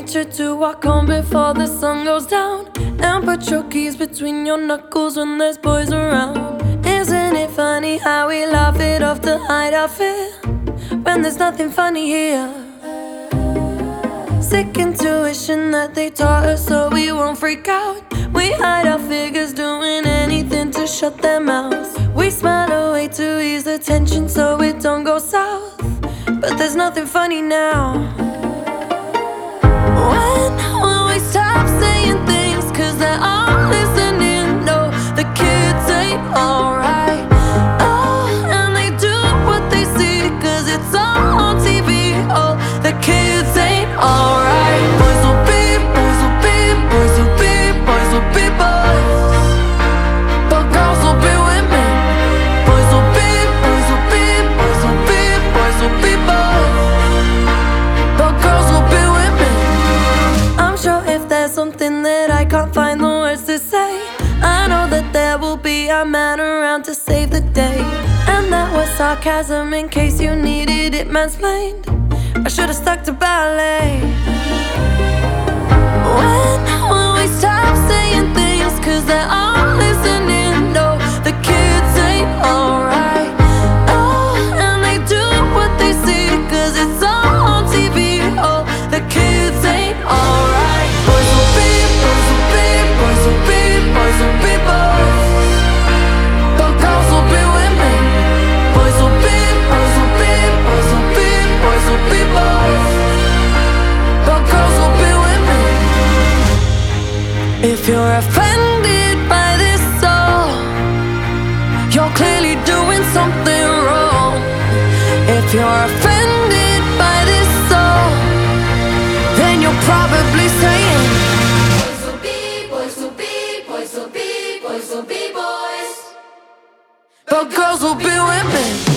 sure to walk home before the sun goes down, and put your keys between your knuckles when there's boys around. Isn't it funny how we laugh it off to hide our fear when there's nothing funny here? Sick intuition that they taught us so we won't freak out. We hide our figures doing anything to shut their mouths. We smile away to ease the tension so it don't go south, but there's nothing funny now. When will we stop saying things? Cause they're all listening. No, the kids ain't alright. Oh, and they do what they see cause it's all on TV. Oh, the kids ain't alright. Boys will be, boys will be, boys will be, boys will be boys, but girls will be women. Boys will be, boys will be, boys will be, boys will be boys, but girls will be women. I'm sure if there's something that I can't find the words to say, I know that there will be a man around to save the day. And that was sarcasm in case you needed it mansplained. I should've stuck to ballet. When will we stop saying things? Cause they're all listening. No, the kids ain't alright. Oh, and they do what they see cause it's all on TV. Oh, the kids ain't alright. Boys will be, boys will be, boys will be, boys will be boys, but girls will be women. Boys will be, boys will be, boys will be, boys will be boys, but girls will be women. If you're offended by this song, you're clearly doing something wrong. If you're offended by this song, then you're probably saying boys will be, boys will be, boys will be, boys will be boys, but girls will be women.